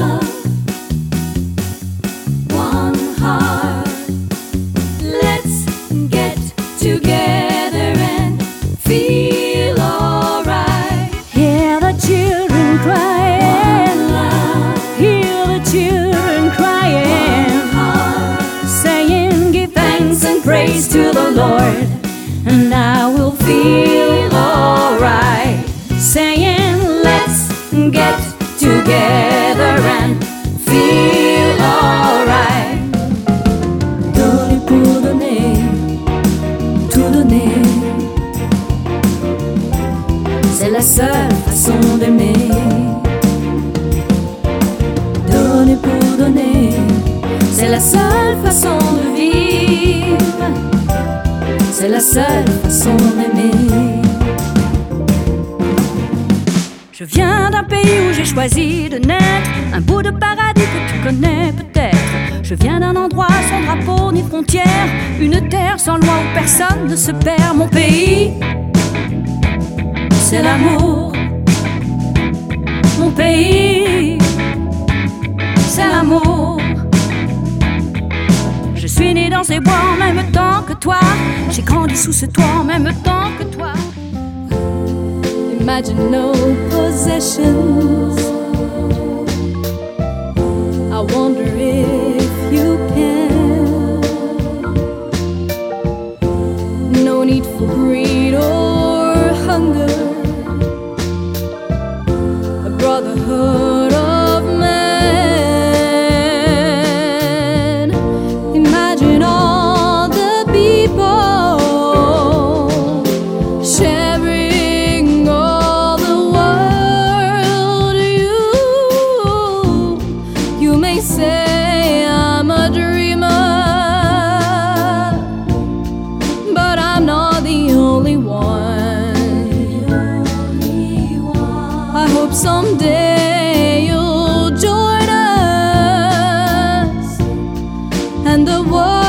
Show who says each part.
Speaker 1: love, one heart. Let's get together and feel alright.
Speaker 2: Hear the children crying, hear the children crying, saying give thanks and praise to the Lord, and I will feel alright. Saying let's get together and feel alright. Donner pour donner, tout donner, c'est la seule façon d'aimer. Donner pour donner, c'est la seule façon de vivre. C'est la seule façon d'aimer. Je viens d'un pays où j'ai choisi de naître, un bout de paradis que tu connais peut-être. Je viens d'un endroit sans drapeau ni frontière, une terre sans loi où personne ne se perd. Mon pays, c'est l'amour. Mon pays, c'est l'amour. Je suis né dans ces bois en même temps que toi, j'ai grandi sous ce toit en même temps que toi. Imagine no possessions. I wonder if you can. No need for greed or hunger. A brotherhood of man. Imagine all the people sharing all the world. You may say I'm a dreamer, but I'm not the only one. I hope someday you'll join us and the world